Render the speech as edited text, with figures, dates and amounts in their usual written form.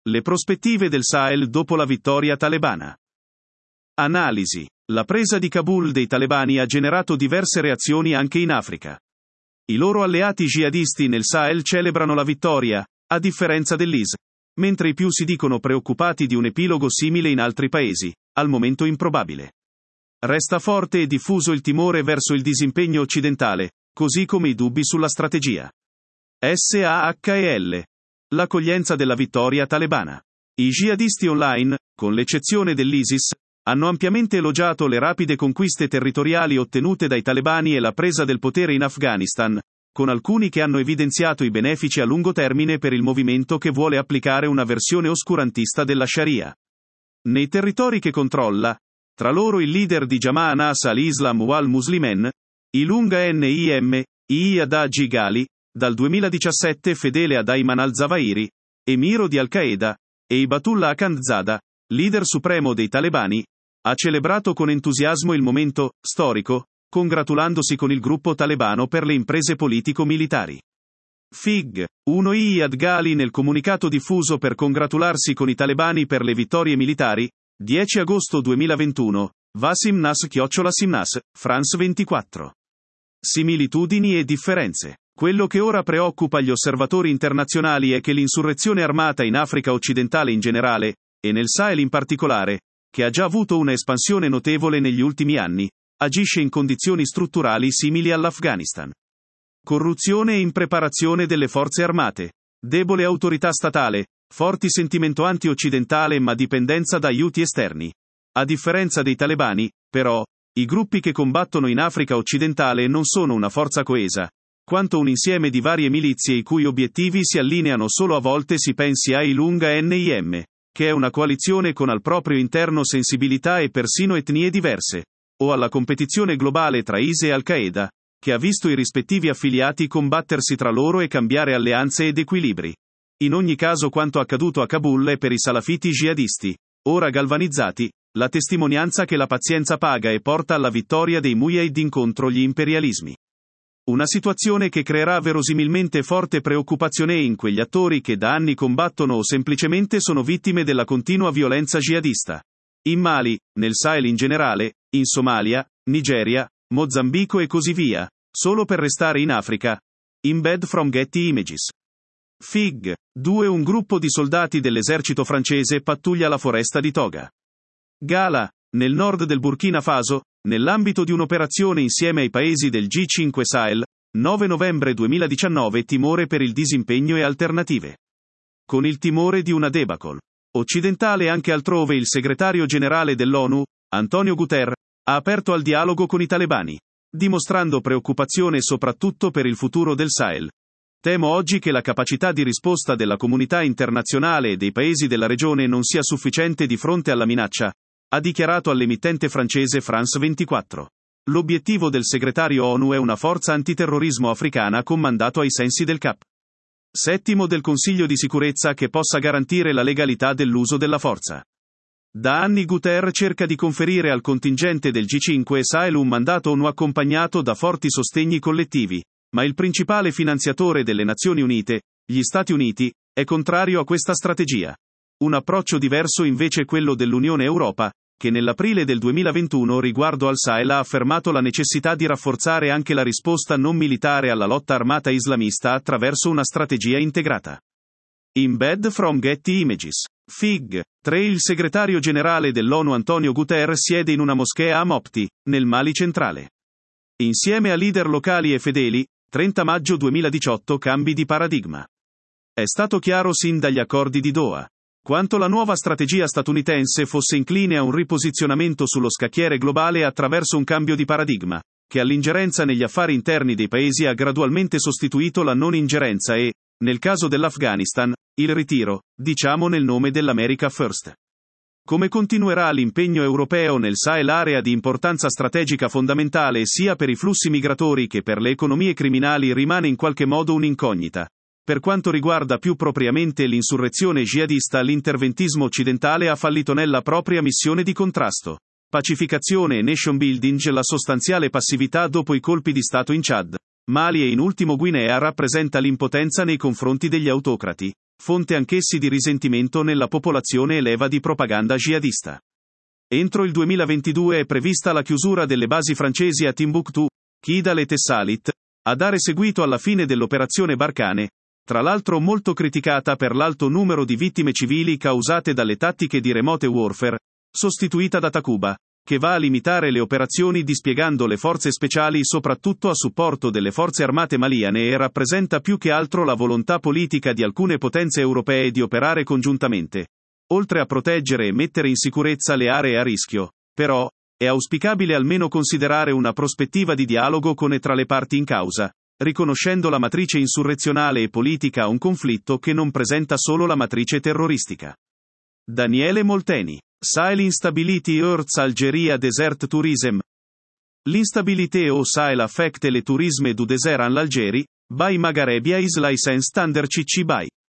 Le prospettive del Sahel dopo la vittoria talebana. Analisi. La presa di Kabul dei talebani ha generato diverse reazioni anche in Africa. I loro alleati jihadisti nel Sahel celebrano la vittoria, a differenza dell'IS, mentre i più si dicono preoccupati di un epilogo simile in altri paesi, al momento improbabile. Resta forte e diffuso il timore verso il disimpegno occidentale, così come i dubbi sulla strategia. SAHL. L'accoglienza della vittoria talebana. I jihadisti online, con l'eccezione dell'ISIS, hanno ampiamente elogiato le rapide conquiste territoriali ottenute dai talebani e la presa del potere in Afghanistan, con alcuni che hanno evidenziato i benefici a lungo termine per il movimento che vuole applicare una versione oscurantista della Sharia. Nei territori che controlla, tra loro il leader di Jama'a Nas al-Islam wal Muslimen, Ilunga Nim, Iyad Ghali, dal 2017 fedele ad Ayman al-Zawahiri, emiro di Al-Qaeda, e Hibatullah Akhundzada, leader supremo dei talebani, ha celebrato con entusiasmo il momento storico, congratulandosi con il gruppo talebano per le imprese politico-militari. Fig. 1 Iyad Ghali nel comunicato diffuso per congratularsi con i talebani per le vittorie militari, 10 agosto 2021, Vasimnas-Simnas, France 24. Similitudini e differenze. Quello che ora preoccupa gli osservatori internazionali è che l'insurrezione armata in Africa occidentale in generale, e nel Sahel in particolare, che ha già avuto una espansione notevole negli ultimi anni, agisce in condizioni strutturali simili all'Afghanistan. Corruzione e impreparazione delle forze armate, debole autorità statale, forti sentimento anti-occidentale ma dipendenza da aiuti esterni. A differenza dei talebani, però, i gruppi che combattono in Africa occidentale non sono una forza coesa, quanto un insieme di varie milizie i cui obiettivi si allineano solo a volte. Si pensi a Ilunga Nim, che è una coalizione con al proprio interno sensibilità e persino etnie diverse, o alla competizione globale tra IS e Al-Qaeda, che ha visto i rispettivi affiliati combattersi tra loro e cambiare alleanze ed equilibri. In ogni caso quanto accaduto a Kabul è per i salafiti jihadisti, ora galvanizzati, la testimonianza che la pazienza paga e porta alla vittoria dei mujahideen contro gli imperialismi. Una situazione che creerà verosimilmente forte preoccupazione in quegli attori che da anni combattono o semplicemente sono vittime della continua violenza jihadista. In Mali, nel Sahel in generale, in Somalia, Nigeria, Mozambico e così via, solo per restare in Africa. Embed from Getty Images. Fig. 2 Un gruppo di soldati dell'esercito francese pattuglia la foresta di Toga. Gala, nel nord del Burkina Faso, nell'ambito di un'operazione insieme ai paesi del G5 Sahel, 9 novembre 2019. Timore per il disimpegno e alternative. Con il timore di una debacle occidentale anche altrove, il segretario generale dell'ONU, Antonio Guterres, ha aperto al dialogo con i talebani, dimostrando preoccupazione soprattutto per il futuro del Sahel. Temo oggi che la capacità di risposta della comunità internazionale e dei paesi della regione non sia sufficiente di fronte alla minaccia, ha dichiarato all'emittente francese France 24. L'obiettivo del segretario ONU è una forza antiterrorismo africana con mandato ai sensi del Cap. 7 del Consiglio di sicurezza che possa garantire la legalità dell'uso della forza. Da anni Guterres cerca di conferire al contingente del G5 Sahel un mandato ONU accompagnato da forti sostegni collettivi, ma il principale finanziatore delle Nazioni Unite, gli Stati Uniti, è contrario a questa strategia. Un approccio diverso invece è quello dell'Unione Europea, che nell'aprile del 2021 riguardo al Sahel ha affermato la necessità di rafforzare anche la risposta non militare alla lotta armata islamista attraverso una strategia integrata. Embed from Getty Images. Fig. 3 Il segretario generale dell'ONU Antonio Guterres siede in una moschea a Mopti, nel Mali centrale. Insieme a leader locali e fedeli, 30 maggio 2018. Cambi di paradigma. È stato chiaro sin dagli accordi di Doha quanto la nuova strategia statunitense fosse incline a un riposizionamento sullo scacchiere globale attraverso un cambio di paradigma, che all'ingerenza negli affari interni dei paesi ha gradualmente sostituito la non ingerenza e, nel caso dell'Afghanistan, il ritiro, diciamo nel nome dell'America First. Come continuerà l'impegno europeo nel Sahel, area di importanza strategica fondamentale sia per i flussi migratori che per le economie criminali, rimane in qualche modo un'incognita. Per quanto riguarda più propriamente l'insurrezione jihadista, l'interventismo occidentale ha fallito nella propria missione di contrasto, pacificazione e nation building. La sostanziale passività dopo i colpi di Stato in Chad, Mali e in ultimo Guinea rappresenta l'impotenza nei confronti degli autocrati, fonte anch'essi di risentimento nella popolazione e leva di propaganda jihadista. Entro il 2022 è prevista la chiusura delle basi francesi a Timbuktu, Kidal e Tessalit, a dare seguito alla fine dell'operazione Barkhane, tra l'altro molto criticata per l'alto numero di vittime civili causate dalle tattiche di remote warfare, sostituita da Takuba, che va a limitare le operazioni dispiegando le forze speciali soprattutto a supporto delle forze armate maliane e rappresenta più che altro la volontà politica di alcune potenze europee di operare congiuntamente. Oltre a proteggere e mettere in sicurezza le aree a rischio, però, è auspicabile almeno considerare una prospettiva di dialogo con e tra le parti in causa, riconoscendo la matrice insurrezionale e politica a un conflitto che non presenta solo la matrice terroristica. Daniele Molteni. Sahel Instability Hurts Algeria Desert Tourism. L'instabilité au Sahel affecte le tourisme du désert en Algérie, by Magharebia is licensed under Chichibai.